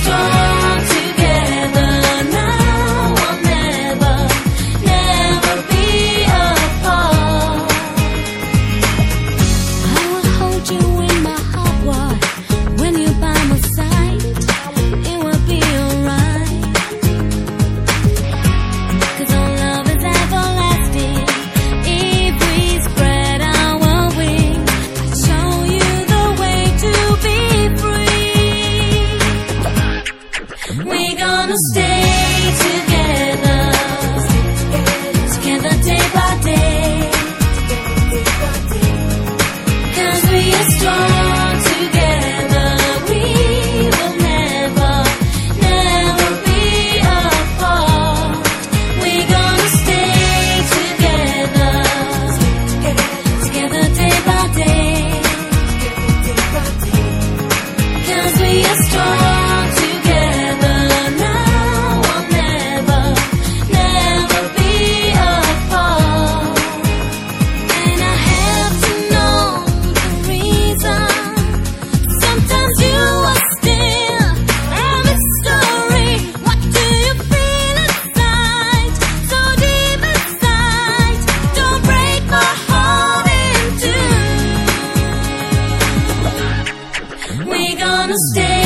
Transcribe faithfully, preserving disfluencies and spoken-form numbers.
strong together now or never, never be apart. I will hold you in my heart wide when you're by my side. It will be alright, 'cause our love is everlasting. If we spread our wings, I'll show you the way to be free. We're gonna stay together, together day by day, 'cause we are strong together. We will never, never be apart. We're gonna stay together, together day by day, 'cause we are strong together now or never, never be apart. And I have to know the reason. Sometimes you are still a mystery. What do you feel inside? So deep inside. Don't break my heart in two. We're gonna stay